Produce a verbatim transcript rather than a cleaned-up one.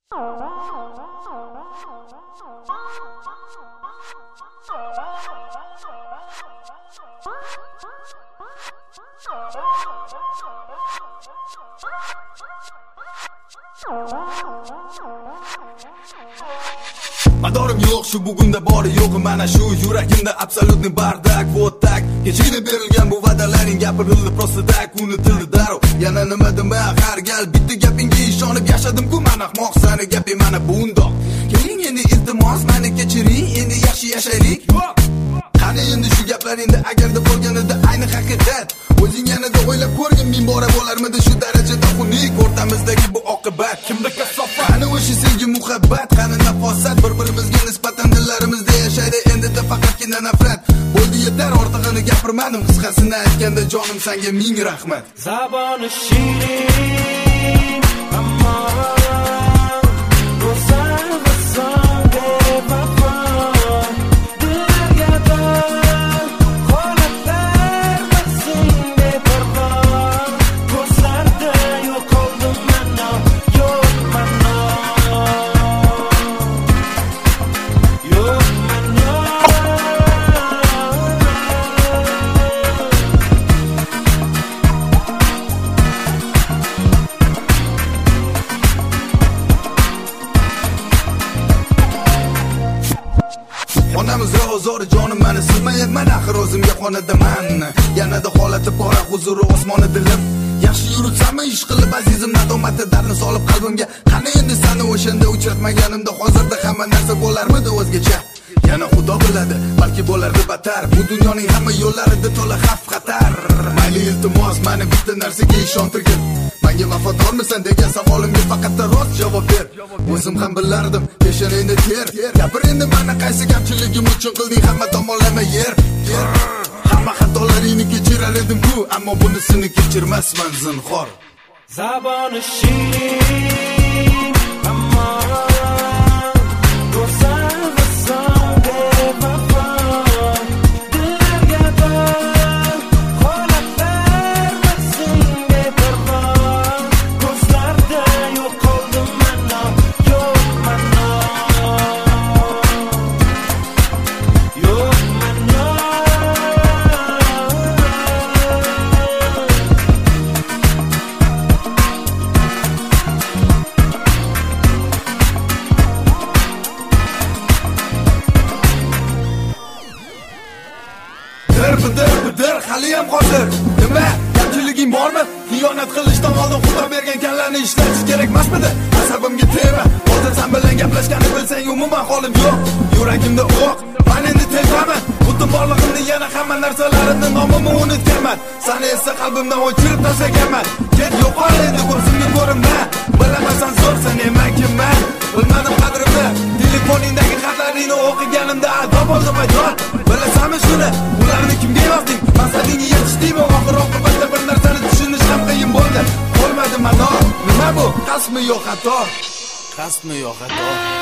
Madorim yo'q shu bugunda bori yo'q mana shu yuragimda absolutni bardak вот так kechigina berilgan bu va'dalaring gapirildi просто так unutildi darrov yana nima dema har gal bitta gapingga ishonib yashadim-ku mana ahmoq sani gaping mana bundoq keling endi iltimos meni kechiring endi yaxshi yashaylik qani endi shu gaplaringda agarda bo'lganida ayni haqiqat o'zing yanada o'ylab ko'rgin ming bora bo'larmidi shu darajada xunuk o'rtamizdagi bu oqibat kimda kasofat qani o'sha sevgi muhabbat qani nafosat bir-birimizga nisbatan dillarimizda yashaydi endida faqatgina nafrat bo'ldi yetar ortig'ini gapirmadim qisqasini aytganda jonim senga ming rahmat zaboni shirin ammo ro'zan ro'zan bevafo Xonamiz ro'zor jonim meni silmayapman axir o'zimga xonadaman yanada holati pora huzuri osmoni dilim yaxshi yurutsammi ish qilib azizim nadomati darni solib qalbimga qani endi seni o'shanda uchratmaganimda hozirda hamma narsa bo'larmidi o'zgacha yana xudo biladi balki bo'lardi battar bu dunyoning hamma yo'llarida to'la xavf xatar mayli iltimos meni bitta narsaga ishontirgin menga vafodormisan degan savolimga faqat rost javob ber o'zim ham bilardim peshanangda ter gapir endi mana qaysi kamchiligim uchun qilding hamma tomonlama yer hamma xatolaringni kechirar edim-ku ammo bunisini kechirmasman zinhor zaboni shirin ammo ro'zan ro'zan bevafo dillarga bor holatlar senga parvo ko'zlarda yo'q qoldim mana yo'q mana yo'q mana bidir bidir haliyam hozir nima kamchiliging bormi xiyonat qilishdan oldin xudo bergan kallarni ishlatish kerakmasmidi asabimga tegma hozir sen bilan gaplashganni bilsang umuman holim yo'q yuragimda o'q men endi tezaman butun borlig'imni yana hamma narsalarimni nomimni unutganman seni esa qalbimdan o'chirib tashlaganman ket yo'qol endi ko'zimga ko'rinma bilamasan zo'r sen nima kimman bilmadim qadrimni telefoningdagi xatlaringni o'qiganimda adob bo'ldim aytor bilasanmi shuni ularni kimga yozding maqsadingga yetishdingmi oxir oqibatda bir narsani tushunish ham qiyin bo'ldi bo'lmadi mano nima bu qasdmi yo xato qasdmi yo xato